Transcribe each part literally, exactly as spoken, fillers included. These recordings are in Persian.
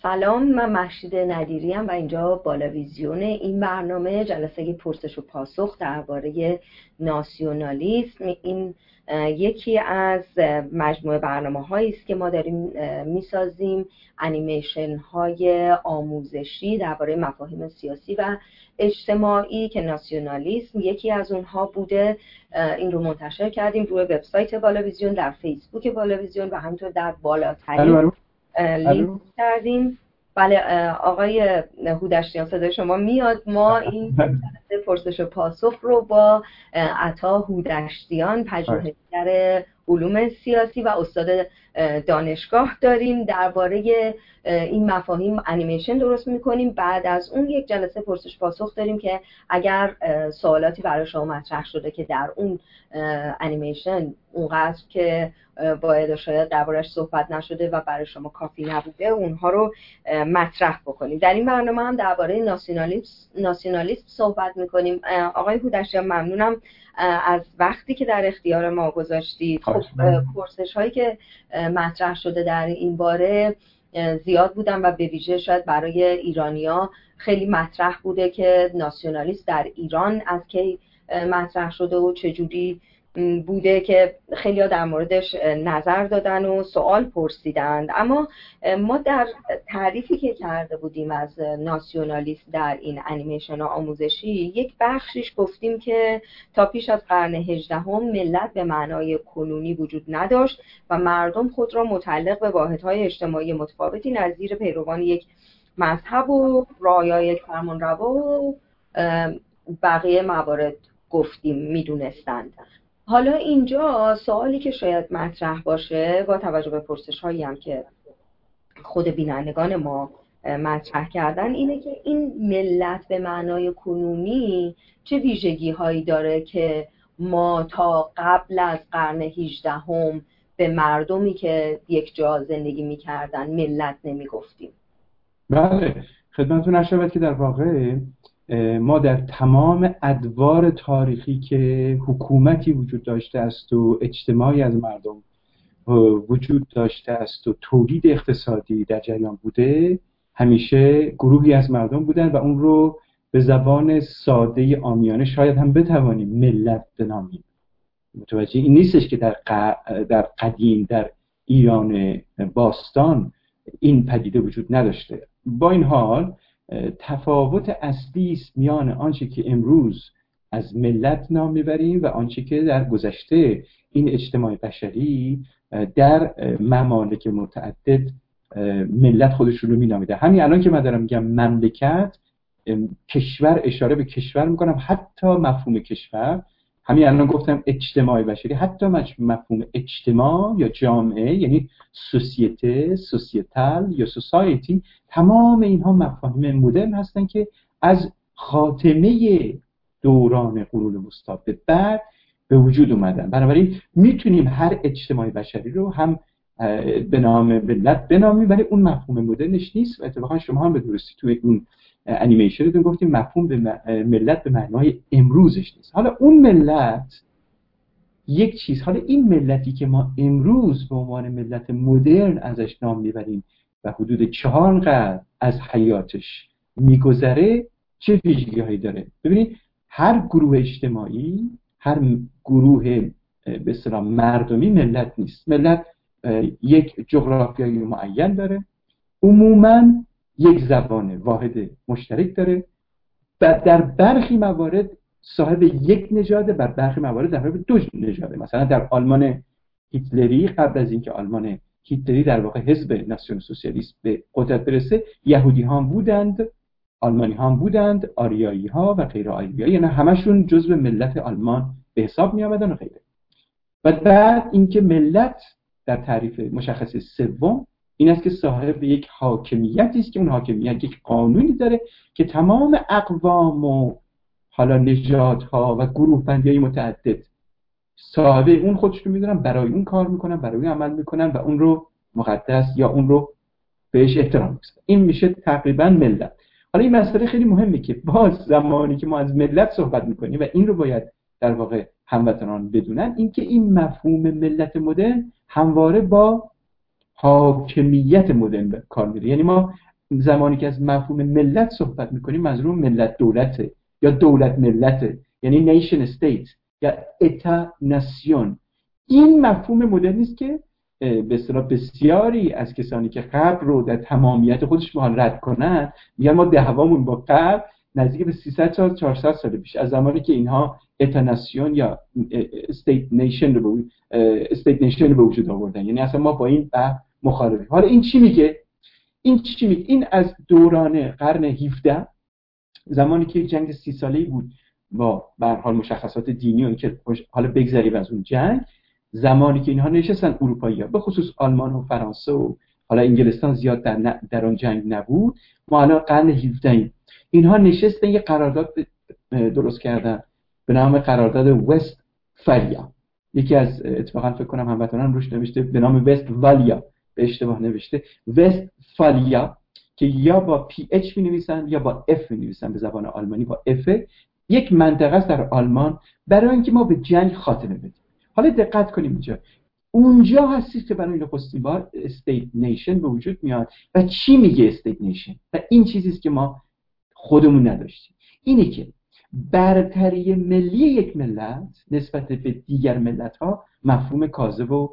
سلام، من مهشید نادری ام و اینجا بالاویزیون. این برنامه جلسه پرسش و پاسخ درباره ناسیونالیسم. این یکی از مجموعه برنامه هایی است که ما داریم میسازیم، انیمیشن های آموزشی درباره مفاهیم سیاسی و اجتماعی که ناسیونالیسم یکی از اونها بوده. این رو منتشر کردیم روی وبسایت بالاویزیون، در فیسبوک بالاویزیون و همینطور در بالاترین لینک کردیم. بله آقای هودشتیان، صدای شما میاد. ما این جلسه پرسش و پاسخ رو با عطا هودشتیان، پژوهشگر علوم سیاسی و استاد دانشگاه داریم. درباره این مفاهیم انیمیشن درست میکنیم. بعد از اون یک جلسه پرسش پاسخ داریم که اگر سوالاتی برای شما مطرح شده که در اون انیمیشن اونقدر که باید شاید دربارش صحبت نشده و برای شما کافی نبوده، اونها رو مطرح بکنیم. در این برنامه هم درباره ناسیونالیسم ناسیونالیسم صحبت میکنیم. آقای هودشتیان، ممنونم از وقتی که در اختیار ما گذاشتید. خب پرسش هایی که مطرح شده در این باره زیاد بودن و به ویژه شاید برای ایرانیا خیلی مطرح بوده که ناسیونالیسم در ایران از کی مطرح شده و چجوری بوده که خیلی ها در موردش نظر دادن و سوال پرسیدند. اما ما در تعریفی که کرده بودیم از ناسیونالیسم در این انیمیشن آموزشی، یک بخشیش گفتیم که تا پیش از قرن هجدهم ملت به معنای کنونی وجود نداشت و مردم خود را متعلق به واحدهای اجتماعی متفاوتی نظیر پیروان یک مذهب و رعایای یک فرمانروا و بقیه موارد گفتیم میدونستند. حالا اینجا سوالی که شاید مطرح باشه با توجه به پرسش هایی هم که خود بینندگان ما مطرح کردن اینه که این ملت به معنای کنونی چه ویژگی هایی داره که ما تا قبل از قرن هجدهم به مردمی که یک جا زندگی میکردن ملت نمیگفتیم. بله، خدمتتون عرض شود که در واقع ما در تمام ادوار تاریخی که حکومتی وجود داشته است و اجتماعی از مردم وجود داشته است و تولید اقتصادی در جریان بوده، همیشه گروهی از مردم بودن و اون رو به زبان ساده عامیانه شاید هم بتوانیم ملت بنامیم. متوجه این نیستش که در در قدیم در ایران باستان این پدیده وجود نداشته. با این حال تفاوت اصلی است میان آنچه که امروز از ملت نام میبریم و آنچه که در گذشته این اجتماع بشری در ممالک متعدد ملت خودشون رو مینامیده. همین الان که من دارم میگم مملکت، کشور، اشاره به کشور میکنم، حتی مفهوم کشور، همین الان گفتم اجتماع بشری، حتی مفهوم اجتماع یا جامعه یعنی سوسیته، سوسیتال یا سوسایتی، تمام اینها مفاهیم مدرن هستن که از خاتمه دوران قرون وسطی به بعد به وجود اومدن. بنابراین میتونیم هر اجتماع بشری رو هم به نام ملت بنامیم، ولی اون مفهوم مدرنش نیست. و اتفاقا شما هم به درستی توی اون انیمیشنتون گفتیم مفهوم به ملت به معنای امروزش نیست. حالا اون ملت یک چیز، حالا این ملتی که ما امروز به عنوان ملت مدرن ازش نام میبریم و حدود چهار قرن از حیاتش میگذره، چه ویژگی‌هایی داره؟ ببینید، هر گروه اجتماعی، هر گروه به اصطلاح مردمی ملت نیست. ملت یک جغرافیایی معین داره، عموماً یک زبان واحد مشترک داره و در برخی موارد صاحب یک نژاده، بر برخی موارد در صاحب دو نژاده. مثلا در آلمان هیتلری، قبل از اینکه آلمان هیتلری در واقع حزب ناسیونال سوسیالیست به قدرت برسه، یهودی ها بودند، آلمانی ها بودند، آریایی ها و غیر آریایی، یعنی همشون جزو ملت آلمان به حساب می آمدن و غیره. و بعد اینکه ملت در تعریف مشخص سوم این است که صاحب یک حاکمیتی است که اون حاکمیت یک قانونی داره که تمام اقوام و حالا نژادها و گروه بندی‌های متعدد صاحب اون خودشون میدونن، برای اون کار میکنن، برای اون عمل میکنن و اون رو مقدس یا اون رو بهش احترام میذارن. این میشه تقریبا ملت. حالا این مسئله خیلی مهمه که باز زمانی که ما از ملت صحبت میکنیم و این رو باید در واقع هموطنان بدونن، اینکه این مفهوم ملت مدرن همواره با حاکمیت مدرن کار میره. یعنی ما زمانی که از مفهوم ملت صحبت میکنیم منظور ملت دولته یا دولت ملته، یعنی نیشن استیت یا اتا ناسیون. این مفهوم مدرنی است که به اصطلاح بسیاری از کسانی که غرب رو در تمامیت خودش میخوان رد کنن میگن ما دعوامون با غرب نزدیک به سیصد سال چهارصد سال پیش، از زمانی که اینها اتا ناسیون یا استیت نیشن رو استیت نیشن رو به وجود آوردن، یعنی اصلا ما با این بحث مخالفیم. حالا این چی میگه؟ این چی میگه؟ این از دوران قرن هفدهم، زمانی که جنگ سی ساله‌ای بود با به هر حال مشخصات دینی و اینکه حالا بگذریم از اون جنگ، زمانی که اینها نشستن اروپایی‌ها به خصوص آلمان و فرانسه و حالا انگلستان زیاد در ن... در اون جنگ نبود، ما الان قرن هفدهم اینها نشستن یه قرارداد درست کردن به نام قرارداد وستفالیا. یکی از اتفاقا فکر کنم هموطنان روش نوشته به نام وستفالیا، به اشتباه نوشته وستفالیا، که یا با پی اچ می‌نویسن یا با اف می‌نویسن، به زبان آلمانی با اف. یک منطقه است در آلمان برای اینکه ما به جنگ خاتمه بدیم. حالا دقت کنیم اینجا، اونجا هستی که برای نخستین بار استیت نیشن به وجود میاد. و چی میگه استیت نیشن؟ و این چیزی است که ما خودمون نداشتیم، اینه که برتری ملی یک ملت نسبت به دیگر ملت‌ها مفهوم کاذب و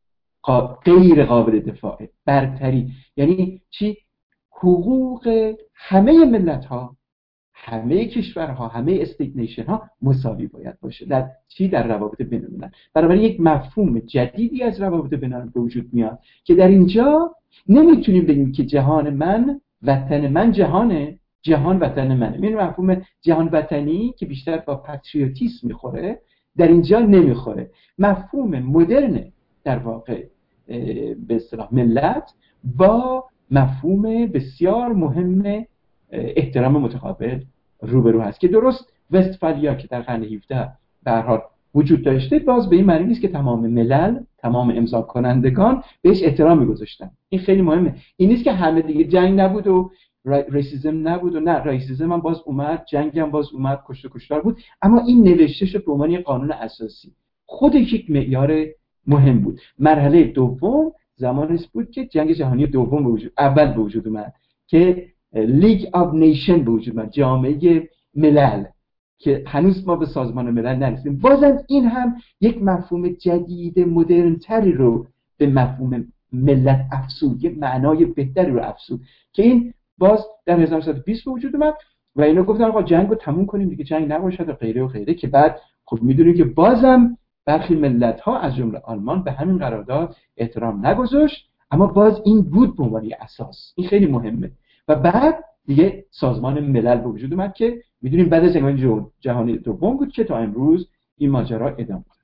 غیر قابل دفاعه. برتری یعنی چی؟ حقوق همه ملت‌ها، همه کشورها، همه استیت نیشن ها مساوی باید باشه. در چی؟ در روابط بین‌المللی. بنابراین یک مفهوم جدیدی از روابط بین‌المللی به وجود میاد که در اینجا نمیتونیم بگیم که جهان من، وطن من جهانه، جهان وطن منه. این مفهوم جهان وطنی که بیشتر با پاتریوتیسم میخوره در اینجا نمیخوره. مفهوم مدرن در واقع به اصطلاح ملت با مفهوم بسیار مهم احترام متقابل روبرو هست که درست وستفالیا که در قرن هفدهم به هر حال وجود داشته، باز به این معنی نیست که تمام ملل، تمام امضا کنندگان بهش احترام می‌گذاشتن. این خیلی مهمه. این نیست که همه دیگه جنگ نبود و ریسیزم نبود و نه، ریسیزم هم باز اومد، جنگ هم باز اومد، کشت و کشتار بود، اما این نوشته شد به عنوان یک قانون اساسی. خودش یک معیار مهم بود. مرحله دوم زمانی بود که جنگ جهانی دوم به وجود اول به وجود اومد که لیگ آف نیشن به وجود اومد، جامعه ملل، که هنوز ما به سازمان ملل نرسیدیم. بازم این هم یک مفهوم جدید مدرن تری رو به مفهوم ملت افزود، یک معنای بهتری رو افزود که این باز در هزار و نهصد و بیست به وجود اومد و اینا گفتن آقا جنگ رو تموم کنیم دیگه، جنگ نباشد و غیره و غیره، که بعد خب میدونیم که بازم برخی ملت ها از جمله آلمان به همین قرارداد احترام نگذاشت، اما باز این بود به عنوان اساس. این خیلی مهمه. و بعد دیگه سازمان ملل به وجود اومد که میدونیم بعد از جنگ جهانی دوم بود که تا امروز این ماجرا ادامه داره.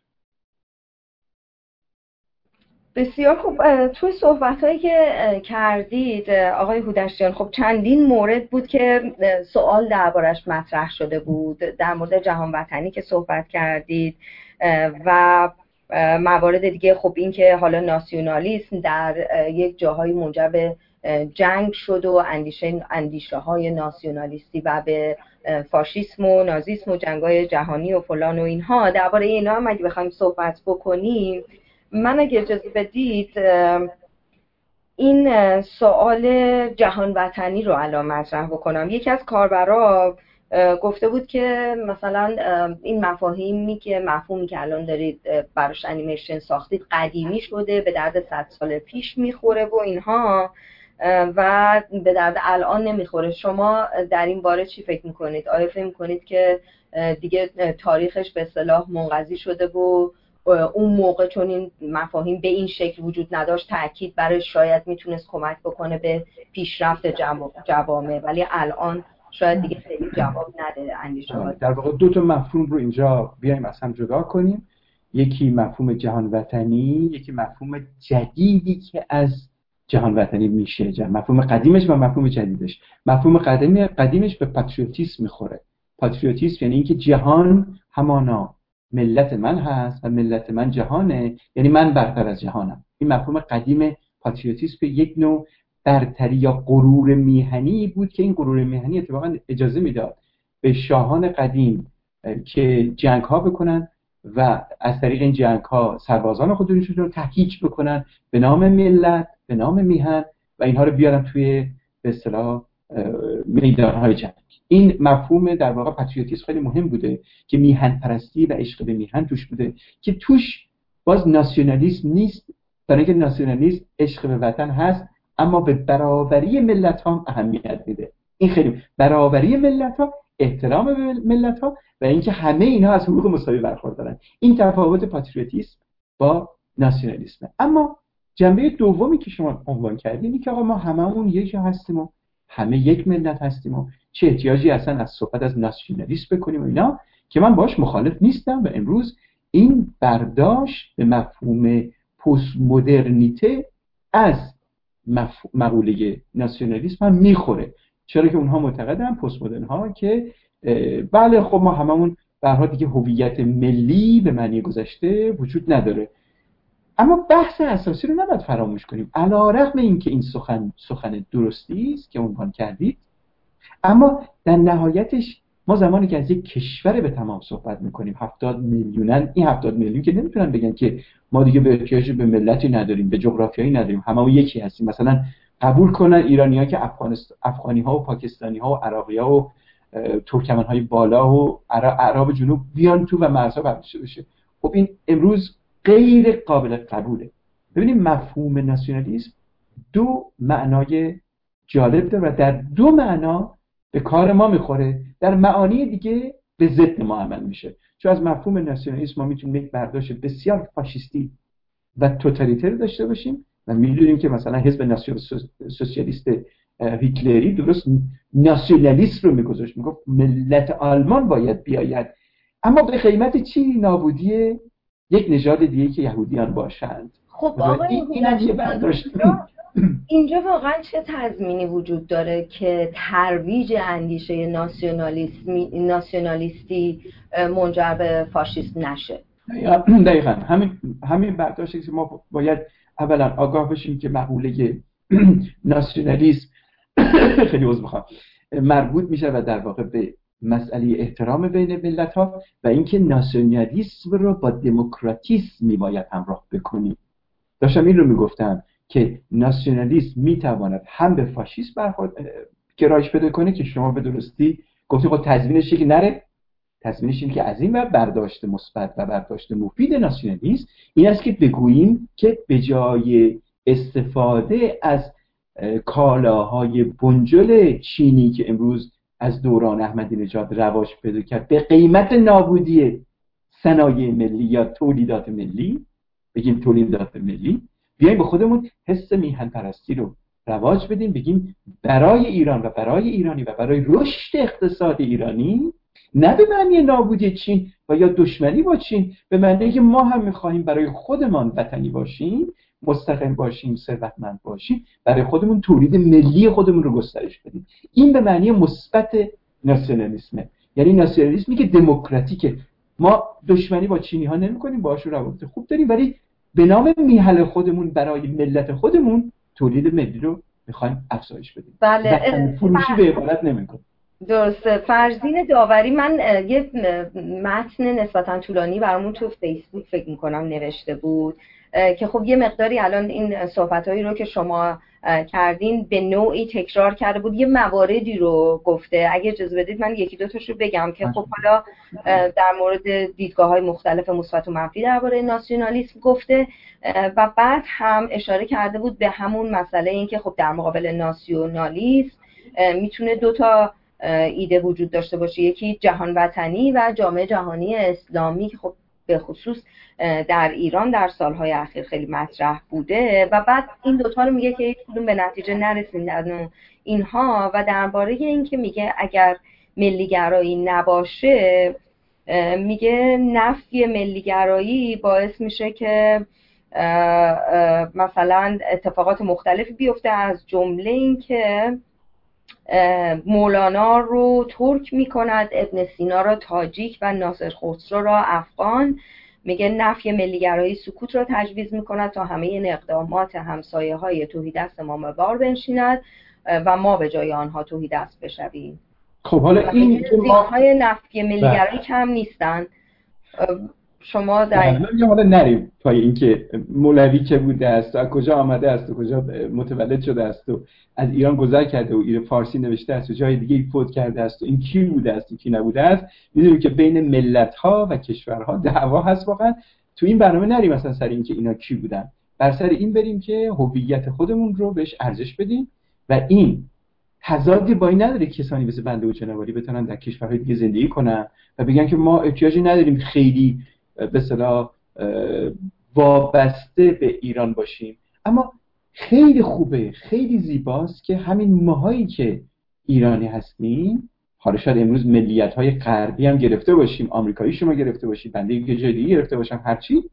بسیار خوب. توی صحبت‌هایی که کردید آقای هودشتیان، خب چندین مورد بود که سوال دربارش مطرح شده بود. در مورد جهان وطنی که صحبت کردید و موارد دیگه، خب این که حالا ناسیونالیسم در یک جاهای منجر به جنگ شد و اندیشه اندیشه های ناسیونالیستی و به فاشیسم و نازیسم و جنگ‌های جهانی و فلان و اینها. درباره اینا هم اگه بخوایم صحبت بکنیم، من اگه اجازه بدید این سوال جهان وطنی رو الان مطرح بکنم. یکی از کاربرا گفته بود که مثلا این مفاهیمی که مفهومی که الان دارید براش انیمیشن ساختید قدیمی شده، به درد صد سال پیش میخوره و اینها و به درد الان نمیخوره. شما در این باره چی فکر میکنید؟ آیا فکر میکنید که دیگه تاریخش به اصطلاح منقضی شده و اون موقع چون این مفاهیم به این شکل وجود نداشت تأکید برش شاید میتونست کمک بکنه به پیشرفت جوامع، ولی الان شاید دیگه خیلی جواب نده اندیشه ها؟ در واقع دو تا مفهوم رو اینجا بیایم از هم جدا کنیم. یکی مفهوم جهان وطنی، یکی مفهوم جدیدی که از جهان وطنی میشه، مفهوم قدیمش و مفهوم جدیدش. مفهوم قدیمی قدیمش به پاتریوتیسم میخوره. پاتریوتیسم یعنی اینکه جهان همانا ملت من هست و ملت من جهانه، یعنی من برتر از جهانم. این مفهوم قدیم پاتریوتیسم به یک نوع برتری یا غرور میهنی بود که این غرور میهنی اتفاقا اجازه میداد به شاهان قدیم که جنگ ها بکنن و از طریق این جنگ ها سربازان خودشون رو تحقیق بکنن به نام ملت، به نام میهن و اینها رو بیارن توی به اصطلاح میدانهای جنگ. این مفهوم در واقع پاتریوتیسم خیلی مهم بوده که میهن پرستی و عشق به میهن توش بوده که توش باز ناسیونالیسم نیست، برای اینکه ناسیونالیسم عشق به وطن هست اما به برابری ملت ها اهمیت میده. این خیلی برابری ملت ها، احترام به ملت ها و اینکه همه اینها از حقوق مساوی برخوردارن. این تفاوت پاتریوتیسم با ناسیونالیسم. اما جنبه دومی که شما عنوان کردید اینه که آقا ما هممون یک هستیم و همه یک ملت هستیم و چه احتیاجی اصلا از صحبت از ناسیونالیسم بکنیم و اینا، که من باش مخالف نیستم و امروز این برداشت به مفهوم پست مدرنیته از مقوله ناسیونالیسم هم میخوره. چرا که اونها معتقدن، پست مدرن ها، که بله خب ما هممون به هر حال دیگه هویت ملی به معنی گذشته وجود نداره. اما بحث اساسی رو نباید فراموش کنیم. علی‌رغم اینکه این سخن سخن درستی است که عنوان کردید، اما در نهایتش ما زمانی که از یک کشور به تمام صحبت میکنیم، هفتاد میلیونن، این هفتاد میلیون که نمیتونن بگن که ما دیگه به احتیاج به ملتی نداریم، به جغرافیایی نداریم، هممون یکی هستیم. مثلا قبول کنن ایرانی‌ها که افغانستان افغانی‌ها و پاکستانی‌ها و عراقی‌ها و ترکمن‌های بالا و عرب جنوب بیان تو و مرزها برداشته بشه. خب این امروز غیر قابل قبوله. ببینید مفهوم ناسیونالیسم دو معنای جالب داره و در دو معنا به کار ما میخوره، در معانی دیگه به ضد ما عمل میشه. چون از مفهوم ناسیونالیسم ما میتونیم یک برداشت بسیار فاشیستی و توتالیتر داشته باشیم و میدونیم که مثلا حزب ناسیونال سوسیالیست هیتلری درست ناسیونالیسم رو میگذاشت، میگفت ملت آلمان باید بیاید، اما به قیمت چی؟ نابودی یک نژاد دیگه که یهودیان باشند. خب آقای این اینم یه برداشت. اینجا واقعا چه تضمینی وجود داره که ترویج اندیشه ناسیونالیسمی ناسیونالیستی منجر به فاشیسم نشه؟ دقیقاً همین همین برداشتی که ما باید اولا آگاه بشیم که مقوله ناسیونالیسم خیلی عذر میخوام مربوط میشه و در واقع به مسئله احترام بین ملت ها و اینکه ناسیونالیسم رو با دموکراتیسم میباید همراه بکنیم. داشتم این رو میگفتم که ناسیونالیسم میتواند هم به فاشیسم برخورد گرایش پیدا کنه که شما به درستی گفتید خب تضمینش که نره، تضمینش اینه که از این ور برداشت مثبت و برداشت مفید ناسیونالیسم این است که بگوییم که به جای استفاده از کالاهای بنجل چینی که امروز از دوران احمدی نژاد رواج پیدا کرد به قیمت نابودی صنایع ملی یا تولیدات ملی، بگیم تولیدات ملی، بیایم به خودمون حس میهن پرستی رو رواج بدیم، بگیم برای ایران و برای ایرانی و برای رشد اقتصاد ایرانی، نه به معنی نابودی چین و یا دشمنی با چین، به معنی که ما هم می‌خواهیم برای خودمان وطنی باشیم، مستقل باشیم، ثروتمند باشیم، برای خودمون تولید ملی خودمون رو گسترش بدیم. این به معنی مثبت ناسیونالیسمه، یعنی ناسیونالیسمی که دموکراتیکه. ما دشمنی با چینی ها نمی کنیم، باهاشون روابط خوب داریم، ولی به نام میهن خودمون برای ملت خودمون تولید ملی رو میخوایم افزایش بدیم. بله، فروشی به عبارت نمیکنیم. درسته. فرزین داوری، من یه متن نسبتا طولانی برامون تو فیسبوک فکر میکنم نوشته بود که خب یه مقداری الان این صحبتایی رو که شما کردین به نوعی تکرار کرده بود، یه مواردی رو گفته. اگه اجازه بدید من یکی دو تاشو بگم که خب حالا در مورد دیدگاه‌های مختلف مثبت و منفی درباره ناسیونالیسم گفته و بعد هم اشاره کرده بود به همون مسئله این که خب در مقابل ناسیونالیسم میتونه دو تا ایده وجود داشته باشه، یکی جهان وطنی و جامعه جهانی اسلامی که خب به خصوص در ایران در سالهای اخیر خیلی مطرح بوده و بعد این دوتا رو میگه که هیچ کدوم به نتیجه نرسیدن اینها و درباره این که میگه اگر ملیگرایی نباشه، میگه نفی ملیگرایی باعث میشه که مثلا اتفاقات مختلفی بیفته، از جمله این که مولانا رو ترک میکند، ابن سینا را تاجیک و ناصر خسرو را افغان. میگه نفی ملیگرایی سکوت را تجویز میکند تا همه این اقدامات همسایه های توحیدست ما بار بنشیند و ما به جای آنها توحیدست بشویم. خب حالا این زیانهای نفی ملیگرایی کم نیستن. شما در میگم حالا نریم پای اینکه مولوی که بوده است، از کجا آمده است و کجا متولد شده است و از ایران گذر کرده و ایران فارسی نوشته است و جای دیگه فوت کرده است و این کی بوده است و کی نبوده است. میدونیم که بین ملت‌ها و کشورها دعوا هست. واقعا تو این برنامه نریم مثلا سر این که اینا کی بودن، بر سر این بریم که هویت خودمون رو بهش ارزش بدیم و این تضادی با این نداره کسانی مثل بنده و جنابعالی بتونن در کشورهای دیگه زندگی کنن و بگن که ما احتیاجی نداریم خیلی به اصطلاح وابسته به ایران باشیم. اما خیلی خوبه، خیلی زیباست که همین ماهایی که ایرانی هستیم، حالا شاید امروز ملیت‌های غربی هم گرفته باشیم، آمریکایی شما گرفته باشید، بنده یه جای دیگه گرفته باشم، هرچی،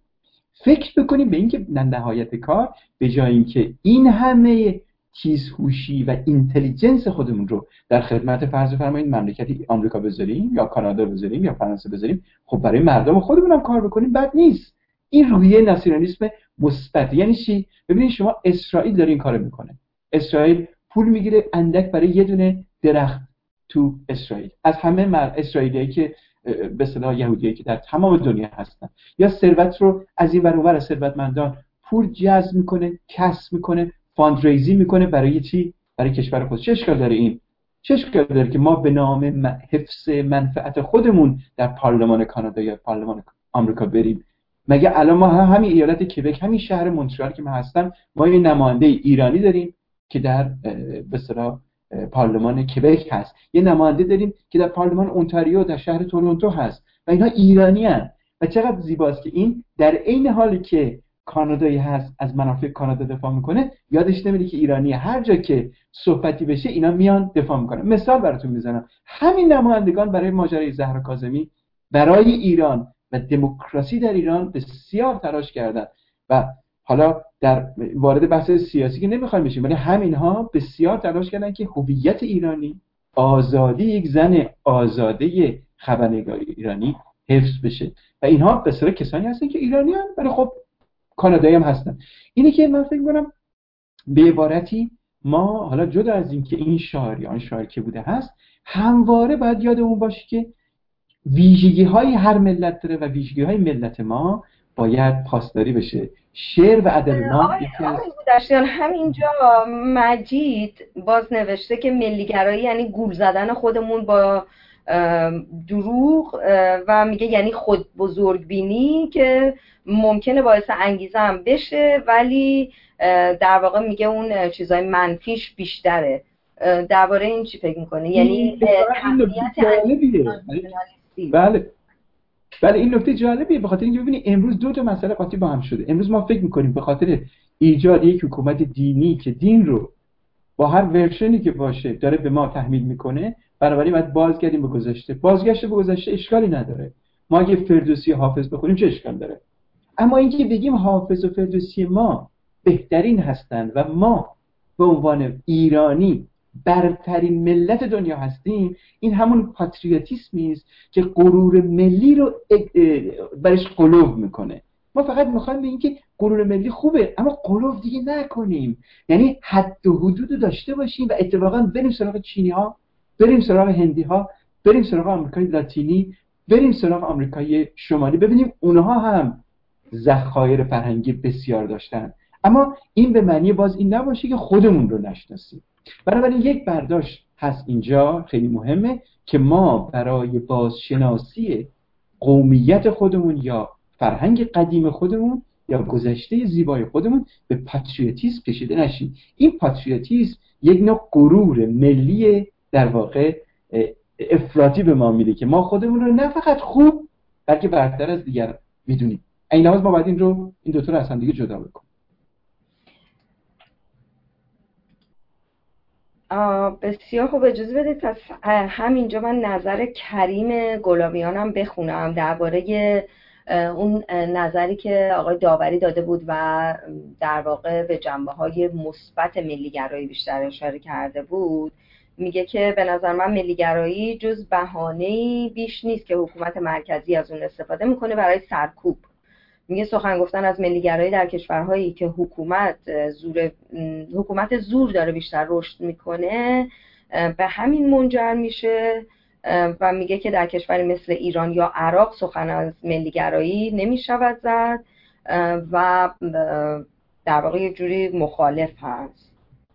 فکر بکنیم به اینکه نهایت کار به جای اینکه این همه تیزهوشی و اینتلیجنس خودمون رو در خدمت فرض فرمایید مملکتی آمریکا بذاریم یا کانادا بذاریم یا فرانسه بذاریم، خب برای مردم خودمون هم کار بکنیم بد نیست. این روحیه ناسیونالیسم مثبت. یعنی چی؟ ببینید شما اسرائیل داره این کارو میکنه. اسرائیل پول میگیره اندک برای یه دونه درخت تو اسرائیل از همه مر اسرائیلیایی که به اصطلاح یهودیایی که در تمام دنیا هستن، یا ثروت رو از این ور اون ور از ثروتمندان پول جذب میکنه، کسب میکنه، فاندریزی میکنه برای چی؟ برای کشور خودش. چه اشکال داره این؟ چه اشکال داره که ما به نام حفظ منفعت خودمون در پارلمان کانادا یا پارلمان آمریکا بریم؟ مگه الان ما همین ایالت کبک، همین شهر مونترال که من هستم، ما یه نماینده ایرانی داریم که در به اصطلاح پارلمان کبک هست، یه نماینده داریم که در پارلمان اونتاریو در شهر تورنتو هست و اینا ایرانی هستند. و چقدر زیباست که این در عین حالی که کانادایی هست از منافع کانادا دفاع میکنه، یادش نمیره که ایرانیه. هر جا که صحبتی بشه اینا میان دفاع میکنن. مثال براتون میزنم، همین نمایندگان برای ماجرای زهرا کاظمی برای ایران و دموکراسی در ایران بسیار تلاش کردن و حالا در وارد بحث سیاسی که نمیخوایم بشیم، ولی همینها بسیار تلاش کردن که هویت ایرانی، آزادی یک زن آزاده خبرنگاری ایرانی حفظ بشه و اینها به صورت کسانی هستن که ایرانیان ولی خب کانادایی هم هستن. اینی که من فکر می‌کنم به عبارتی ما حالا جدا از این که این شاعر یا آن شاعر که بوده هست، همواره باید یادمون باشه که ویژگی‌های هر ملت داره و ویژگی‌های ملت ما باید پاسداری بشه. شعر و ادب ما یکی از داشتن همینجا مجید باز نوشته که ملیگرایی یعنی گول زدن خودمون با دروغ و میگه یعنی خود بزرگ بینی که ممکنه باعث انگیزه هم بشه ولی در واقع میگه اون چیزای منفیش بیشتره. درباره این چی فکر میکنه؟ یعنی بله بله این نکته جالبیه، به خاطر اینکه ببینید امروز دو تا مسئله قاطی با هم شده. امروز ما فکر میکنیم به خاطر ایجاد یک حکومت دینی که دین رو با هر ورشنی که باشه داره به ما تحمیل میکنه، بنابراین باید بازگردیم به گذشته. بازگشت به گذشته اشکالی نداره. ما اگه فردوسی حافظ بخونیم چه اشکال داره؟ اما اینکه بگیم حافظ و فردوسی ما بهترین هستند و ما به عنوان ایرانی برترین ملت دنیا هستیم، این همون پاتریوتیسمی است که غرور ملی رو برش غلو میکنه. ما فقط میخوایم به این که غرور ملی خوبه اما غلو دیگه نکنیم، یعنی حد و حدود داشته باشیم و اتفاقا بریم سراغ چینی ها، بریم سراغ هندی ها، بریم سراغ آمریکای لاتینی، بریم سراغ آمریکای شمالی، ببینیم اونها هم ذخایر فرهنگی بسیار داشتن. اما این به معنی باز این نباشه که خودمون رو نشناسیم. بنابراین یک برداشت هست اینجا خیلی مهمه که ما برای بازشناسی قومیت خودمون یا فرهنگ قدیم خودمون یا گذشته زیبای خودمون به پاتریوتیسم کشیده نشیم. این پاتریوتیسم یک نوع غرور ملی در واقع افراطی به ما میده که ما خودمون رو نه فقط خوب بلکه برتر از دیگر میدونیم. این لحاظ ما باید این رو این دو تا رو از هم دیگه جدا بکنیم. بسیار خوب. اجازه بدید پس همینجا من نظر کریم گلابیانم بخونم درباره اون نظری که آقای داوری داده بود و در واقع به جنبه‌های مثبت ملیگرایی بیشتر اشاره کرده بود. میگه که به نظر من ملیگرایی جز بهانه‌ای بیش نیست که حکومت مرکزی از اون استفاده میکنه برای سرکوب. میگه سخن گفتن از ملیگرایی در کشورهایی که حکومت زور حکومت زور داره بیشتر رشد میکنه به همین منجر میشه و میگه که در کشوری مثل ایران یا عراق سخن از ملیگرایی نمیشود زد و در واقع یک جوری مخالف هست.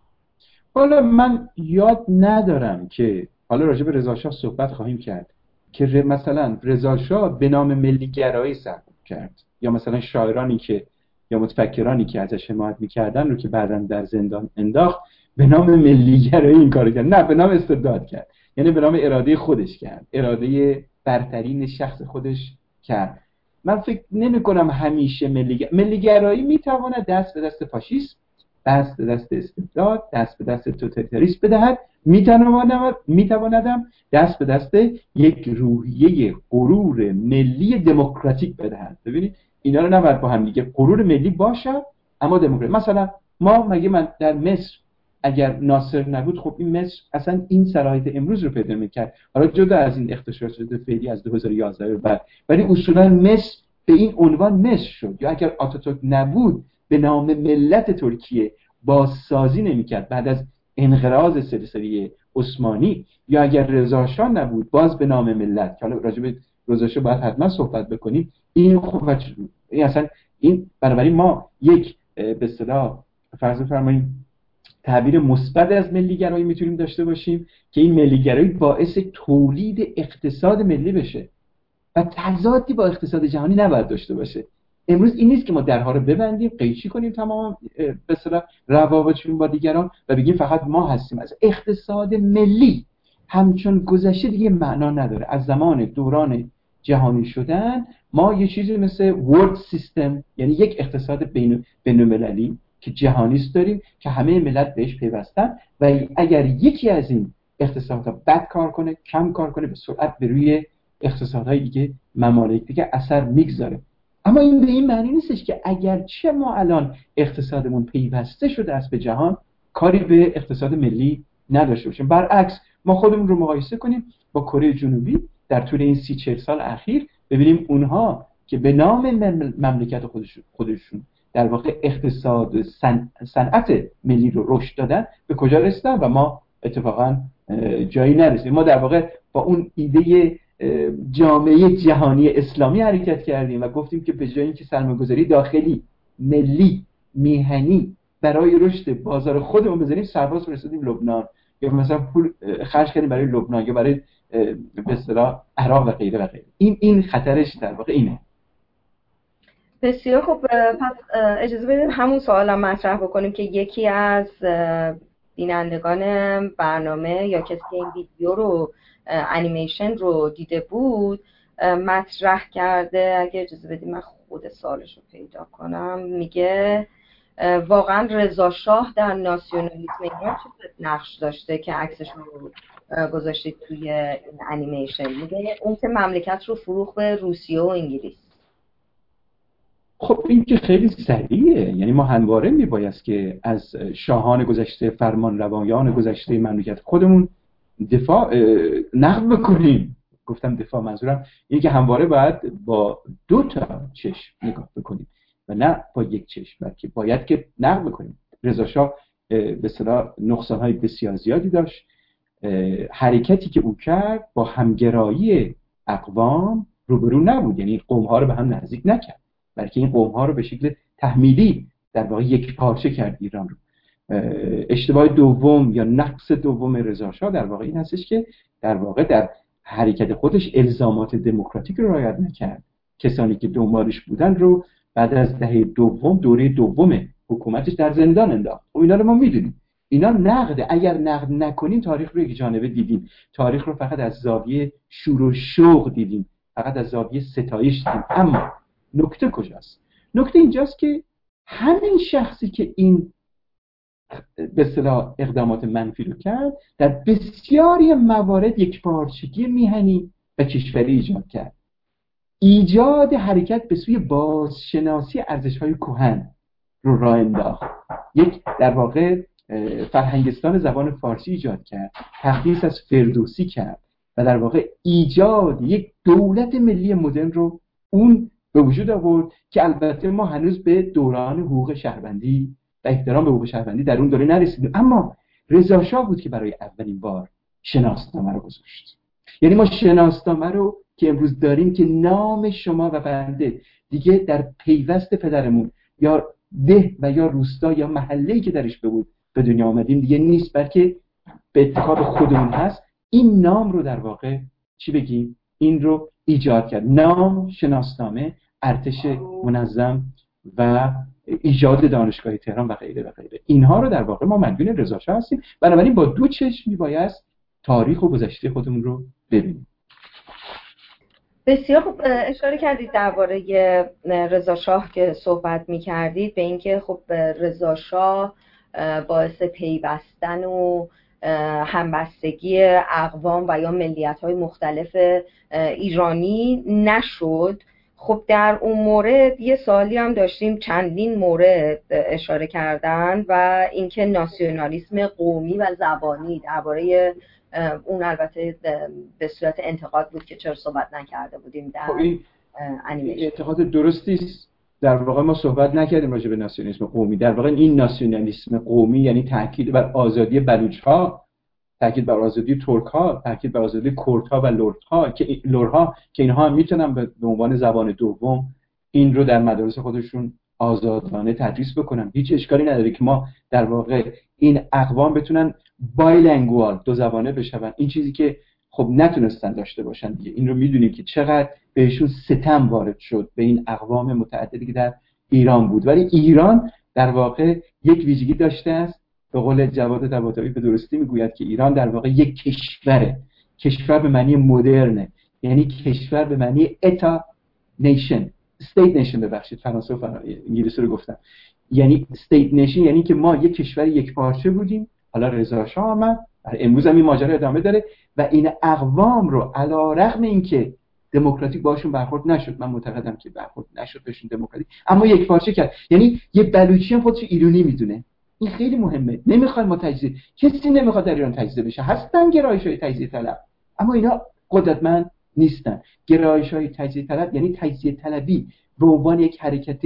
حالا من یاد ندارم که حالا راجع به رضا شاه صحبت خواهیم کرد که مثلا رضا شاه به نام ملیگرایی صحبت کرد یا مثلا شاعرانی که یا متفکرانی که ازش حمایت میکردن رو که بعداً در زندان انداخت به نام ملیگرایی این کارو کرد. نه، به نام استبداد کرد، یعنی به نام اراده خودش کرد، اراده برترین شخص خودش کرد. من فکر نمی کنم همیشه ملیگر... ملیگرایی میتواند دست به دست فاشیسم، دست به دست استبداد، دست به دست توتالیتاریسم بدهد، میتواند میتواندم دست به دست یک روحیه غرور ملی دموکراتیک بدهد. ببینید اینا رو نباید با هم دیگه، غرور ملی باشه اما دموکراسی. مثلا ما مگه من در مصر اگر ناصر نبود، خب این مصر اصلا این صلاحیت امروز رو پیدا میکرد، حالا جدا از این اختصاصات فعلی از دو هزار و یازده به بعد، ولی اصولا مصر به این عنوان مصر شد. یا اگر آتاتورک نبود به نام ملت ترکیه بازسازی نمیکرد بعد از انقراض سلسله عثمانی، یا اگر رضا شاه نبود باز به نام ملت، که حالا راجع به رضا شاه باید حتما صحبت بکنیم. این خب این اصلا این بنابراین ما یک به اصطلاح فرض فرمایید تعبیر مثبت از ملیگرایی میتونیم داشته باشیم که این ملیگرایی باعث تولید اقتصاد ملی بشه و تضادی با اقتصاد جهانی نباید داشته باشه. امروز این نیست که ما درها رو ببندیم، قیچی کنیم تمام به اصطلاح روابطمون با دیگران و بگیم فقط ما هستیم. از اقتصاد ملی همچون گذشته دیگه معنا نداره. از زمان دوران جهانی شدن ما یه چیزی مثل ورلد سیستم، یعنی یک اقتصاد بین بین‌المللی که جهانیست داریم که همه ملت بهش پیوستن و اگر یکی از این اقتصادها بد کار کنه، کم کار کنه، به سرعت به روی اقتصادهای دیگه ممالک دیگه اثر میگذاره. اما این به این معنی نیستش که اگرچه ما الان اقتصادمون پیوسته شده است به جهان، کاری به اقتصاد ملی نداشته باشیم. برعکس ما خودمون رو مقایسه کنیم با کره جنوبی در طول این سی چهل سال اخیر، ببینیم اونها که به نام مملکت خودشون خودشون در واقع اقتصاد صن... صنعت ملی رو رشد دادن به کجا رسیدن و ما اتفاقا جایی نرسیدیم. ما در واقع با اون ایده جامعه جهانی اسلامی حرکت کردیم و گفتیم که به جای اینکه سرمایه‌گذاری داخلی ملی میهنی برای رشد بازار خودمون بزنیم، سرباز رسیدیم لبنان یا مثلا پول خرج کردیم برای لبنان یا برای به اصطلاح عراق و غیره و غیره. این این خطرش در واقع اینه. بسیار خب، پس اجازه بدید همون سوالم مطرح بکنیم که یکی از بینندگان برنامه یا کسی که این ویدیو رو انیمیشن رو دیده بود مطرح کرده. اگه اجازه بدید من خود سوالش رو پیدا کنم. میگه واقعا رضا شاه در ناسیونالیسم ایران چه نقش داشته که عکسش رو گذاشتید توی این انیمیشن؟ میگه اون که مملکت رو فروخت به روسیه و انگلیس. خب این که خیلی سریعه، یعنی ما همواره میبایست که از شاهان گذشته، فرمان روایان گذشته مملکت خودمون دفاع نقد بکنیم. گفتم دفاع، منظورم اینه که همواره باید با دو تا چشم نگاه بکنیم و نه با یک چشم، بلکه باید که نقد بکنیم. رضا شاه به اصطلاح نقصان‌های بسیار زیادی داشت. حرکتی که او کرد با همگرایی اقوام روبرو نبود، یعنی قوم‌ها رو به هم نزدیک نکرد، بلکه این قوم‌ها رو به شکل تحمیلی در واقع یک پارچه کرد ایران رو. اشتباه دوم یا نقص دوم رضا شاه در واقع این هستش که در واقع در حرکت خودش الزامات دموکراتیک رو رعایت نکرد. کسانی که دنبالش بودن رو بعد از دهه دوم، دوره دوم حکومتش، در زندان انداخت. و اینا رو ما میدونیم. اینا نقده. اگر نقد نکنیم تاریخ رو یک جانبه دیدیم. تاریخ رو فقط از زاویه شور و شوق دیدیم، فقط از زاویه ستایش دیدیم. اما نکته کجاست؟ نکته اینجاست که همین شخصی که این به اصطلاح اقدامات منفی رو کرد، در بسیاری موارد یک پارچگی میهنی و کشوری ایجاد کرد. ایجاد حرکت به سوی بازشناسی ارزش‌های کهن رو راه انداخت. یک در واقع فرهنگستان زبان فارسی ایجاد کرد، تقدیس از فردوسی کرد و در واقع ایجاد یک دولت ملی مدرن رو اون به وجود آورد که البته ما هنوز به دوران حقوق شهروندی و احترام به حقوق شهروندی در اون دوره نرسیدیم. اما رضا شاه بود که برای اولین بار شناسنامه رو گذاشت. یعنی ما شناسنامه رو که امروز داریم که نام شما و بنده دیگه در پیوست پدرمون یا ده و یا روستا یا محله‌ای که درش بود به دنیا آمدیم دیگه نیست، بلکه به اتفاق خودمون هست. این نام رو در واقع چی بگیم؟ این رو ایجاد کرد. نام، شناسنامه، ارتش منظم و ایجاد دانشگاه تهران و غیره و غیره. اینها رو در واقع ما مدیون رضا شاه هستیم. بنابراین با دو چشم میباید تاریخ و گذشته خودمون رو ببینیم. بسیار خوب اشاره کردید درباره رضا شاه که صحبت می‌کردید به اینکه خب رضا شاه باعث پیوستن و همبستگی اقوام و یا ملیت‌های مختلف ایرانی نشد. خب در اون مورد یه سوالی هم داشتیم، چندین مورد اشاره کردن و اینکه ناسیونالیسم قومی و زبانی درباره اون البته به صورت انتقاد بود که چرا صحبت نکرده بودیم در انیمیشن. اعتقاد درستی است. در واقع ما صحبت نکردیم راجع به ناسیونالیسم قومی. در واقع این ناسیونالیسم قومی یعنی تاکید بر آزادی بلوچ‌ها، تاکید بر آزادی ترک‌ها، تاکید بر آزادی کردها و لرها که لرها که اینها هم میتونن به عنوان زبان دوم این رو در مدارس خودشون آزادانه تدریس بکنن. هیچ اشکالی نداره که ما در واقع این اقوام بتونن بایلنگوال، دو زبانه بشن. این چیزی که خب نتونستن داشته باشن دیگه. این رو میدونیم که چقدر بهشون ستم وارد شد به این اقوام متعددی که در ایران بود. ولی ایران در واقع یک ویژگی داشته است. به قول جواد طباطبایی به درستی میگوید که ایران در واقع یک کشوره. کشور به معنی مدرنه، یعنی کشور به معنی اتا نیشن، استیت نیشن، ببخشید فرانسه و فرانسه انگلیسی رو گفتم. یعنی استیت نیشن یعنی که ما یک کشور یک پارچه بودیم. حالا رضا شاه آمد، امروز هم این ماجرا ادامه داره و این اقوام رو علیرغم اینکه دموکراتیک باشون برخورد نشد، من معتقدم که برخورد نشد بهشون دموکراتیک، اما یک پارچه کرد. یعنی یه بلوچی هم خودش ایرانی میدونه. این خیلی مهمه. نمیخوایم ما تجزیه، کسی نمیخواد در ایران تجزیه بشه. هستن گرایش‌های تجزیه طلب، اما اینا قدرتمند نیستن. گرایش‌های تجزیه طلب یعنی تجزیه طلبی به عنوان یک حرکت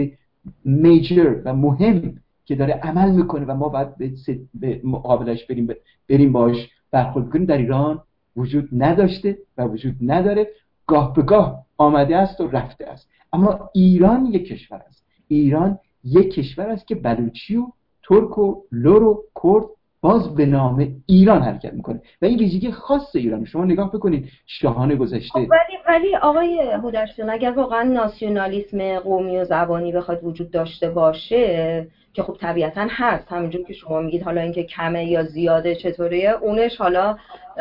میجر و مهم که داره عمل میکنه و ما باید به مقابلش بریم بریم باش برخورد کنیم، در ایران وجود نداشته و وجود نداره. گاه به گاه آمده است و رفته است. اما ایران یک کشور است. ایران یک کشور است که بلوچی و ترک و لر و کرد باز به نام ایران حرکت میکنه و این ویژگی خاص ایران. شما نگاه بکنید شاهان گذشته. ولی ولی آقای هودرشون اگر واقعا ناسیونالیسم قومی و زبانی بخواد وجود داشته باشه که خب طبیعتا هست، همونجور که شما میگید، حالا اینکه کمه یا زیاده چطوریه اونش حالا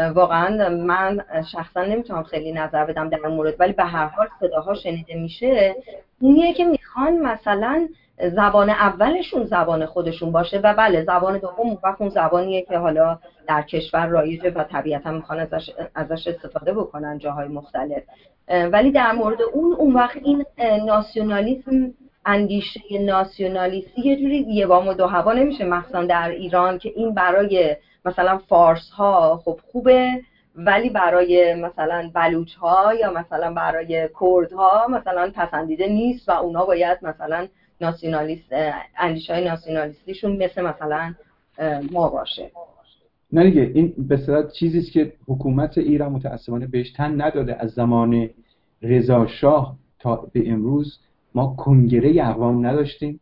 واقعا من شخصا نمیتونم خیلی نظر بدم در مورد، ولی به هر حال صداها شنیده میشه. اونیه که میخوان مثلا زبان اولشون زبان خودشون باشه و بله زبان دوم وقت اون زبانیه که حالا در کشور رایجه و طبیعتا میخوان ازش ازش استفاده بکنن جاهای مختلف. ولی در مورد اون اون وقت این ناسیونالیسم، اندیشه ناسیونالیستی یه جوری یه وام و دو هوا نمیشه، مخصوصا در ایران که این برای مثلا فارس ها خب خوبه ولی برای مثلا بلوچ ها یا مثلا برای کرد ها مثلا پسندیده نیست و اونا باید مثلا ناسیونالیست، اندیشه های ناسیونالیستیشون مثل مثلا ما باشه. نه دیگه، این به صورت چیزی است که حکومت ایران متأسفانه بهش تن نداده. از زمان رضا شاه تا به امروز ما کنگره اقوام نداشتیم،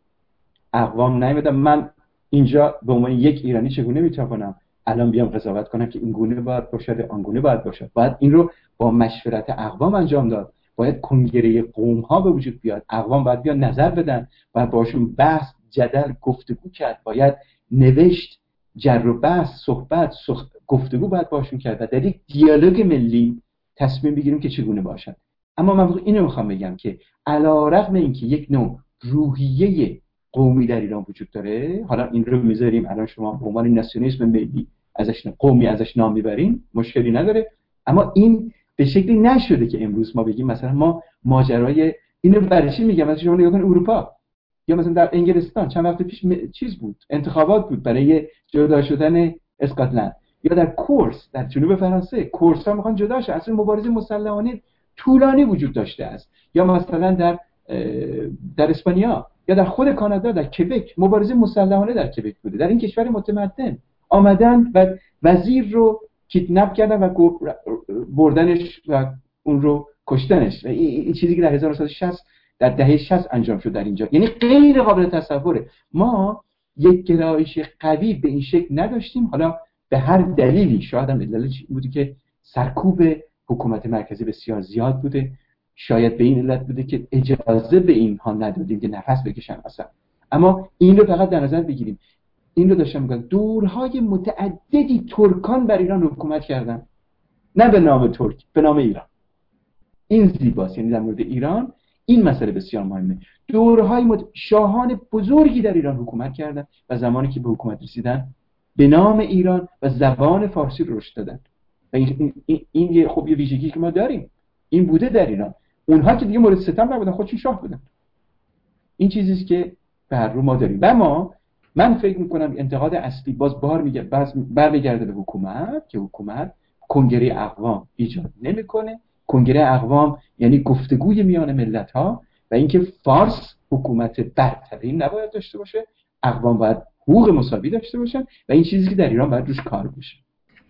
اقوام نیومدن. من اینجا به عنوان یک ایرانی چگونه میتوانم الان بیام قضاوت کنم که این گونه باید باشد آن گونه باید باشد؟ باید این رو با مشورت اقوام انجام داد. باید کنگره قوم ها به وجود بیاد، اقوام باید بیان نظر بدن، باید باشون بحث، جدل، گفتگو کرد، باید نوشت، جر و بحث، صحبت، سخ... گفتگو باید باشون کرد و در یک دیالوگ ملی تصمیم بگیریم که چگونه باشد. اما من اینو میخوام بگم که علیرغم اینکه یک نوع روحیه قومی در ایران وجود داره، حالا این رو میذاریم الان شما به عنوان ناسیونالیسم ملی ازش قومی ازش نام میبرین، مشکلی نداره، اما این به شکلی نشده که امروز ما بگیم مثلا ما ماجرای اینو برشی میگم. مثلا شما نگاه کن اروپا یا مثلا در انگلستان چند وقت پیش م... چیز بود، انتخابات بود برای جدا شدن اسکاتلند، یا در کورس در جنوب فرانسه کورس ها میخوان جدا شه. اصلا مبارزه مسلحانه طولانی وجود داشته است. یا مثلا در در اسپانیا یا در خود کانادا در کبک مبارزه مسلحانه در کبک بوده. در این کشور متمدن آمدن و وزیر رو کیدنپ کردن و بردنش و اون رو کشتنش. و این چیزی که در هزار و نهصد و شصت در دهه شصت انجام شد در اینجا، یعنی غیر قابل تصوره. ما یک گرایش قوی به این شکل نداشتیم، حالا به هر دلیلی، شاید هم دلیلش بوده که سرکوب حکومت مرکزی بسیار زیاد بوده، شاید به این علت بوده که اجازه به اینها ندادیم که نفس بکشن اصلا. اما این رو فقط در نظر بگیریم، این رو داشتم میگم، دورهای متعددی ترکان بر ایران حکومت کردن، نه به نام ترک، به نام ایران. این زیباست، یعنی در مورد ایران این مسئله بسیار مهمه. دورهای مت... شاهان بزرگی در ایران حکومت کردن و زمانی که به حکومت رسیدن به نام ایران و زبان فارسی رو رشد دادن. و این این, این یه خب یه ویژگی که ما داریم، این بوده در ایران. اونها که دیگه مورد ستم نبودن، خودشون شاه بودن. این چیزیه که بر رو ما داریم. و ما من فکر میکنم انتقاد اصلی باز بار میگه باز برمیگرده به حکومت، که حکومت کنگره اقوام ایجاد نمیکنه. کنگره اقوام یعنی گفتگوی میان ملت ها و اینکه فارس حکومت برتری نباید داشته باشه، اقوام باید حقوق مساوی داشته باشن و این چیزی که در ایران باید روش کار بشه.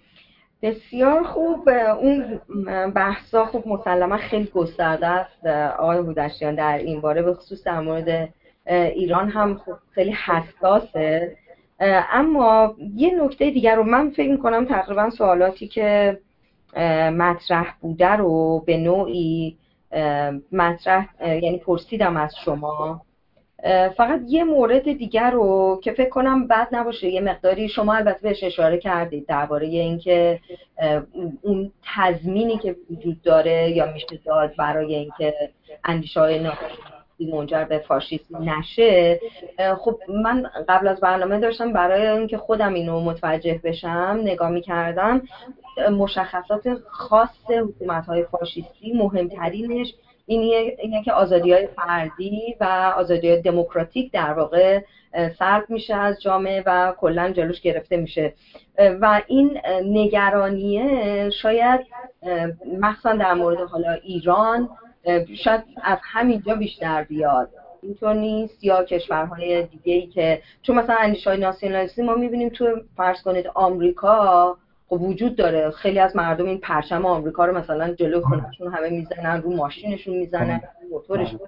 بسیار خوب. اون بحثا خوب مسلما خیلی گسترده است آقای هودشیان در این باره، به خصوص در مورد ایران هم خب خیلی حساسه. اما یه نکته دیگر رو من فکر می‌کنم تقریبا سوالاتی که مطرح بوده رو به نوعی مطرح یعنی پرسیدم از شما. فقط یه مورد دیگر رو که فکر کنم بد نباشه یه مقداری شما البته بهش اشاره کردید درباره اینکه اون تضمینی که وجود داره یا میشه داد برای اینکه اندیشه‌های ناخواسته منجر به فاشیسم نشه. خب من قبل از برنامه داشتم برای اینکه خودم اینو متوجه بشم نگاه می‌کردم، مشخصات خاص حکومت‌های فاشیستی مهمترینش اینه, اینه که آزادی‌های فردی و آزادی‌های دموکراتیک در واقع سلب میشه از جامعه و کلاً جلوش گرفته میشه و این نگرانیه شاید مخصوصاً در مورد حالا ایران شاید از همینجا بیشتر بیاد. اینطور نیست؟ یا کشورهای دیگه‌ای که چون مثلا اندیشه‌های ناسیونالیستی ما می‌بینیم تو فرض کنید آمریکا خب وجود داره، خیلی از مردم این پرچم آمریکا رو مثلا جلوی خونه‌شون همه میزنن، رو ماشینشون میزنن، رو موتورشون.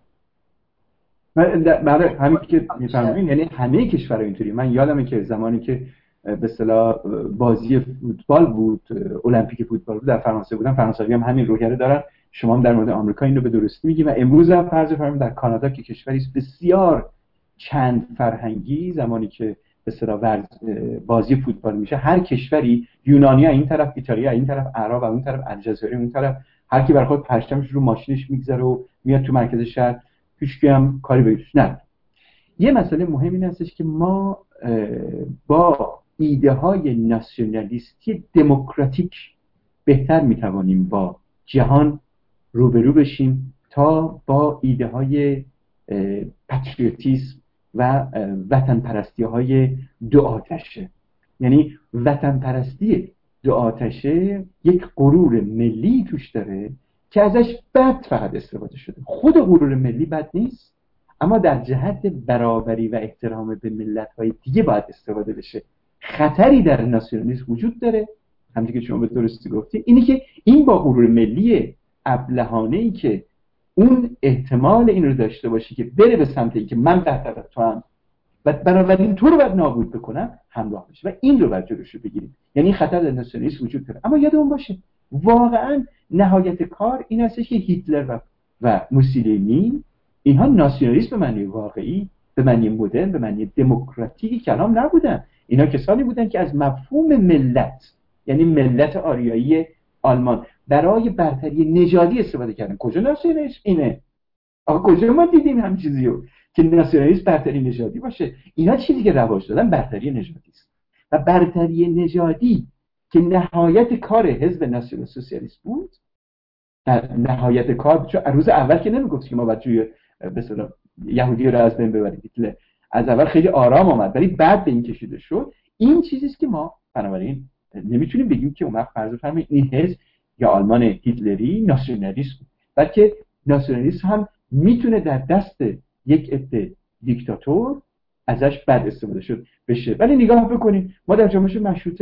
برای همین که میفهمین یعنی همه کشورها اینطوری. من یادمه که زمانی که به اصطلاح بازی فوتبال بود، المپیک فوتبال بود، در فرانسه بودم، فرانسوی هم همین روحیه رو دارن. شما هم در مورد آمریکا این رو به درستی میگی و امروز هم فرض فرض در کانادا که کشوری بسیار چند فرهنگی، زمانی که به اصطلاح بازی فوتبال میشه هر کشوری، یونانیا این طرف، ایتالیا این طرف، عرب اون طرف، الجزایر اون طرف، هر کی بر خود پرچمش رو ماشینش میگذاره و میاد تو مرکز شهر، هیچ هم کاری بهش نداره. یه مسئله مهم این هستش که ما با ایده های ناسیونالیستی دموکراتیک بهتر میتوانیم با جهان روبرو بشیم تا با ایده های پاتریوتیسم و وطن پرستی های دو آتشه. یعنی وطن پرستی دو آتشه یک غرور ملی توش داره که ازش بد فقط استفاده شده. خود غرور ملی بد نیست، اما در جهت برابری و احترام به ملت‌های دیگه باید استفاده بشه. خطری در ناسیونالیسم وجود داره، همونطور که شما به درستی گفتی، اینی که این با غرور ملی ابلهانه‌ای که اون احتمال این رو داشته باشه که بره به سمت این که من بهتر از تو هم و بنابراین تو رو باید نابود بکنم همراه بشه و این رو باید جلوشو بگیریم. یعنی خطر در ناسیونالیسم وجود داره. اما یادمون باشه واقعا نهایت کار این هستش که هیتلر و, و موسولینی اینها ناسیونالیست به معنی واقعی، به معنی مدرن، به معنی دموکراتیکی کلام نبودن. اینها کسانی بودن که از مفهوم ملت، یعنی ملت آریایی آلمان، برای برتری نژادی استفاده کردن. کجا ناسیونالیسم اینه؟ آقا کجا ما دیدیم هم چیزی رو که ناسیونالیسم برتری نژادی باشه؟ اینا چیزی که رواج دادن برتری نژادی است و برتری نژادی که نهایت کار حزب ناسیونال سوسیالیست بود، در نهایت کار، چون روز اول که نمیگفت که ما باید جوی به اصطلاح یهودی رو از بین ببریم، هیتلر از اول خیلی آرام آمد ولی بعد به این کشیده شد. این چیزی است که ما بنابراین نمیتونیم بگیم که اون وقت فرض فرمایید این حزب یا آلمان هیتلری ناسیونالیست بود، بلکه ناسیونالیسم هم میتونه در دست یک عده دیکتاتور ازش بد استفاده شد بشه. ولی نگاه بکنید ما در جامعه مشروطه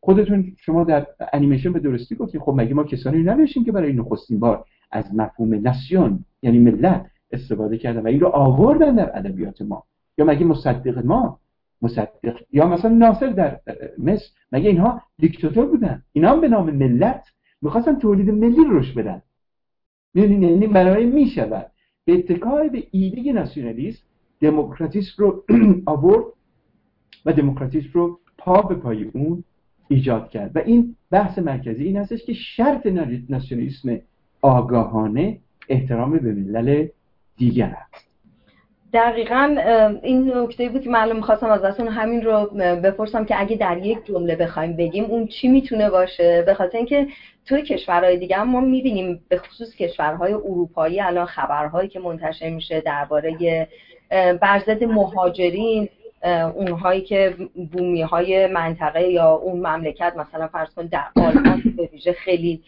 خودتون شما در انیمیشن به درستی گفتید خب مگه ما کسانی نباشیم که برای نخستین بار از مفهوم ناسیون یعنی ملت استفاده کردن و این رو آوردن در ادبیات ما؟ یا مگه مصدق ما مصدق یا مثلا ناصر در مصر مگه اینها دیکتاتور بودن؟ اینا هم به نام ملت میخواستن تولید ملی رو رشد بدن. یعنی برای میشود به اتکای به ایده ناسیونالیسم دموکراتیسم رو آورد و دموکراتیسم رو پا به پای اون ایجاد کرد و این بحث مرکزی این هستش که شرط ناسیونالیسم آگاهانه احترام به ملل دیگر است. دقیقاً این نکته بود که من می‌خواستم از ازتون همین رو بپرسم که اگه در یک جمله بخوایم بگیم اون چی میتونه باشه، به خاطر اینکه توی کشورهای دیگه هم ما می‌بینیم به خصوص کشورهای اروپایی الان خبرهایی که منتشر میشه درباره بر ضد مهاجرین، اونهایی که بومی های منطقه یا اون مملکت مثلا فرض کن در آلمان به ویژه خیلی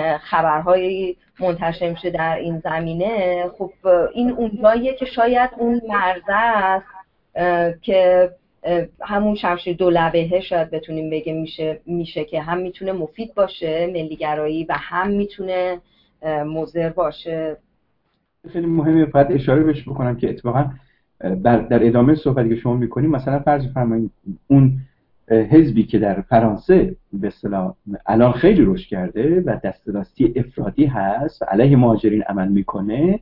خبرهایی منتشر میشه در این زمینه. خب این اونجاییه که شاید اون مرزه است که همون شمشیر دولبهه شاید بتونیم بگیم میشه میشه که هم میتونه مفید باشه ملیگرایی و هم میتونه مضر باشه. خیلی مهمه فقط اشاره بهش بکنم که اتفاقا در ادامه صحبتی که شما میکنیم مثلا فرض فرمایید اون حزبی که در فرانسه به اصطلاح الان خیلی رشد کرده و دسترسی افرادی هست و علیه مهاجرین عمل میکنه،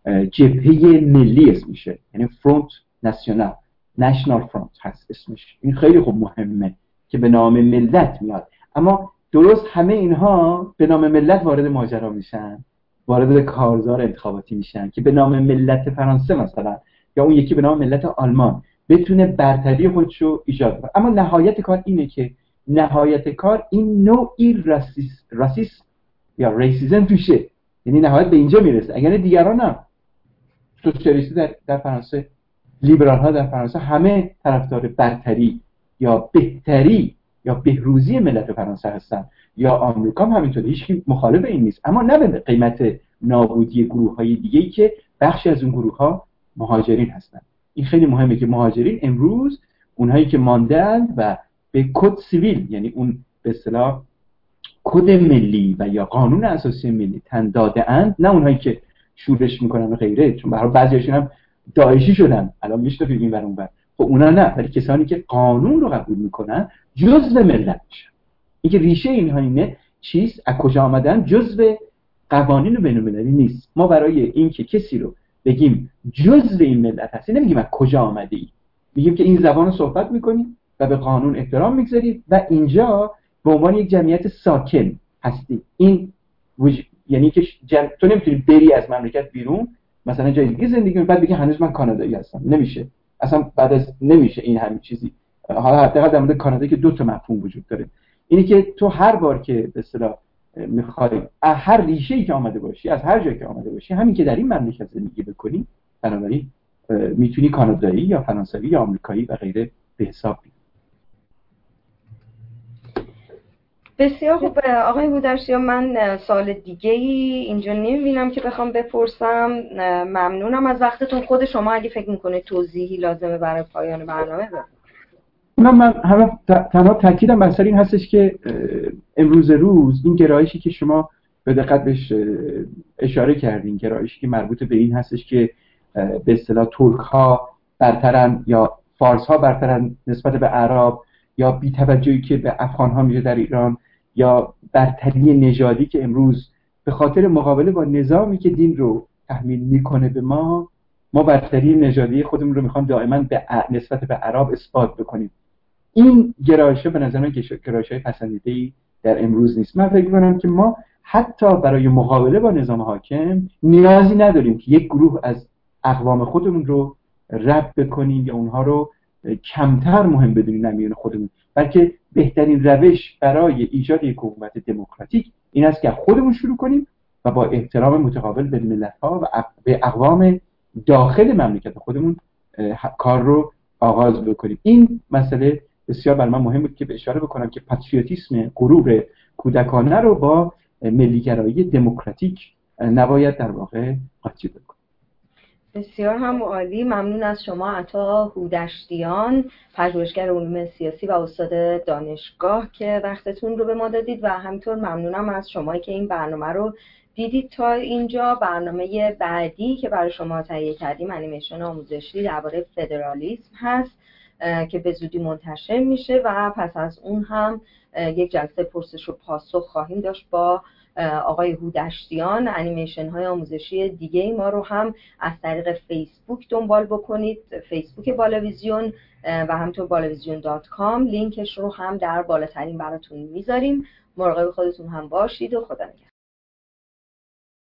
جبهه ملی اسمشه، یعنی فرونت ناسیونال، نشنال فرونت هست اسمش. این خیلی خوب مهمه که به نام ملت میاد، اما درست همه اینها به نام ملت وارد ماجرا میشن، وارد کارزار انتخاباتی میشن که به نام ملت فرانسه مثلا یا اون یکی به نام ملت آلمان بتونه برتری خودشو ایجاد کنه. اما نهایت کار اینه که نهایت کار این نوعی راسیس راسیسم یا ریسیزم توشه، یعنی نهایت به اینجا میرسه. اگر دیگران هم سوسیالیستی در در فرانسه، لیبرال ها در فرانسه همه طرفدار برتری یا بهتری یا بهروزی ملت فرانسه هستن، یا آمریکا هم همینطوره، هیچ مخالف این نیست، اما نه به قیمت نابودی گروه های دیگه‌ای که بخشی از اون گروه ها مهاجرین هستن. این خیلی مهمه که مهاجرین امروز اونهایی که ماندن و به کد سیویل، یعنی اون به اصطلاح کد ملی و یا قانون اساسی ملی تن داده اند، نه اونهایی که شورش میکنن و غیره، چون برای بعضیاشون هم داعشی شدن الان میشنوید این ور اون ور. خب اونا نه، ولی کسانی که قانون رو قبول میکنن جزء ملت میشن. اینکه ریشه اینها اینه چیز از کجا آمدن، جزء قوانین بین‌المللی نیست. ما برای اینکه کسی رو بگیم جزء این ملت هستی نمیگیم از کجا آمده ای، میگیم که این زبان رو صحبت میکنی و به قانون احترام میگذاری و اینجا به عنوان یک جمعیت ساکن هستی. این وج... یعنی که جم... تو نمیتونی بری از مملکت بیرون مثلا جای دیگه زندگی کنی بعد بگی هنوز من کانادایی هستم، نمیشه اصلا، بعد از نمیشه این همین چیزی. حالا حداقل در مورد کانادا که دو تا مفهوم وجود داره، اینی که تو هر بار که به اصطلاح میخوای هر ریشه‌ای که آمده باشی، از هر جایی که آمده باشی، همین که در این مملکت زندگی بکنی، بنابراین میتونی کانادایی یا فرانسوی یا آمریکایی و غیره به حساب بیاری. بسیار خوب آقای هودرشیان، من سوال دیگه ای اینجا نمیبینم که بخوام بپرسم. ممنونم از وقتتون. خود شما اگه فکر میکنه توضیحی لازمه برای پایان برنامه بفرمایید. من من همه تنها تاکیدم بر سر این هستش که امروز روز این گرایشی که شما به دقت بهش اشاره کردین، گرایشی که مربوط به این هستش که به اصطلاح ترک ها برترن یا فارس ها برترن نسبت به عرب، یا بی‌توجهی که به افغان ها میشه در ایران، یا برتری نژادی که امروز به خاطر مقابله با نظامی که دین رو تحمیل میکنه به ما، ما برتری نژادی خودمون رو میخوام دائما به نسبت به عرب اثبات بکنیم. این گرایش به نظر من گرایش‌های پسندیده‌ای در امروز نیست. من فکر می‌کنم که ما حتی برای مقابله با نظام حاکم نیازی نداریم که یک گروه از اقوام خودمون رو رد بکنیم یا اونها رو کمتر مهم بدونیم نمیون خودمون، بلکه بهترین روش برای ایجاد یک حکومت دموکراتیک این است که خودمون شروع کنیم و با احترام متقابل به ملت‌ها و به اقوام داخل مملکت خودمون کار رو آغاز بکنیم. این مسئله بسیار برای من مهم بود که به اشاره بکنم که پاتریوتیسم غرور کودکانه رو با ملیگرایی دموکراتیک نباید در واقع قاطی بکنیم. بسیار هم عالی. ممنون از شما عطا هودشتیان، پژوهشگر علوم سیاسی و استاد دانشگاه که وقتتون رو به ما دادید و همینطور ممنونم از شما که این برنامه رو دیدید تا اینجا. برنامه بعدی که برای شما تهیه کردیم انیمیشن آموزشی درباره فدرالیسم هست که به زودی منتشر میشه و پس از اون هم یک جلسه پرسش و پاسخ خواهیم داشت با آقای هودشتیان. انیمیشن های آموزشی دیگه ما رو هم از طریق فیسبوک دنبال بکنید، فیسبوک بالاویزیون و همینطور بالاویزیون دات کام. لینکش رو هم در بالاترین براتون میذاریم. مراقب خودتون هم باشید و خدا نگهدار.